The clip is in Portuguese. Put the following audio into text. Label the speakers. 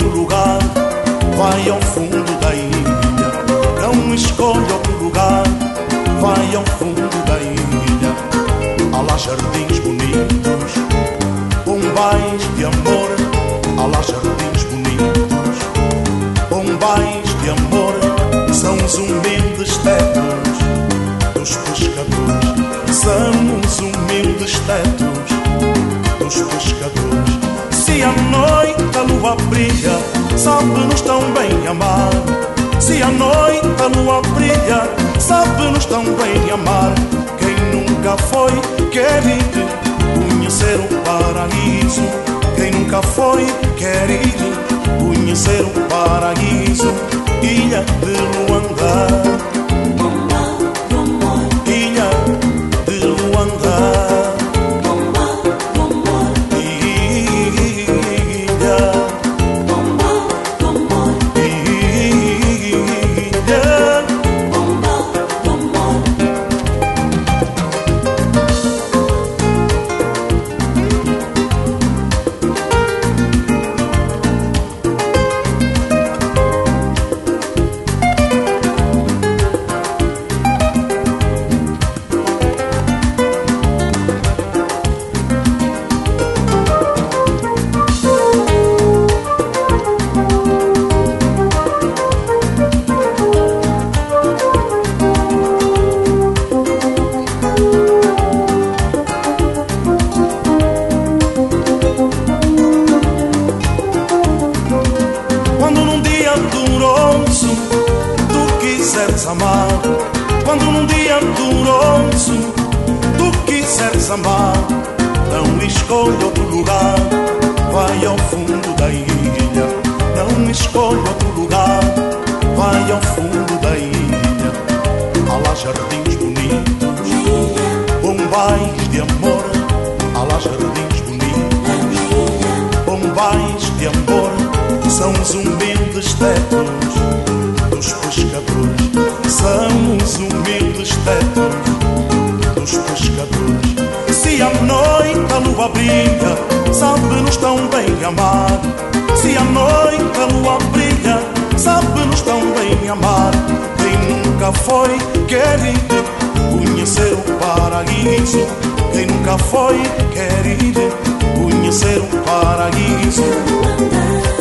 Speaker 1: outro lugar, vai ao fundo da ilha. Não escolhe outro lugar, vai ao fundo da ilha. Há lá jardins bonitos, pombais de amor. Há lá jardins bonitos, pombais de amor. São os humildes tetos dos pescadores. São os humildes tetos dos pescadores. Se à noite a lua brilha, sabe-nos tão bem amar. Se à noite a lua brilha, sabe-nos tão bem amar. Quem nunca foi quer ir conhecer o paraíso. Quem nunca foi quer ir conhecer o paraíso. Ilha de Luanda, ilha de Luanda. Amar, quando num dia amoroso tu quiseres amar, não escolhe outro lugar, vai ao fundo da ilha. Não escolhe outro lugar, vai ao fundo da ilha. Há lá jardins bonitos, pombais de amor. Há lá jardins bonitos, pombais de amor. São os humildes tetos dos pescadores. São os humildes tetos dos pescadores. Se à noite a lua brilha, sabe-nos tão bem amar. Se à noite a lua brilha, sabe-nos tão bem amar. Quem nunca foi quer ir conhecer o paraíso. Quem nunca foi quer ir conhecer o paraíso.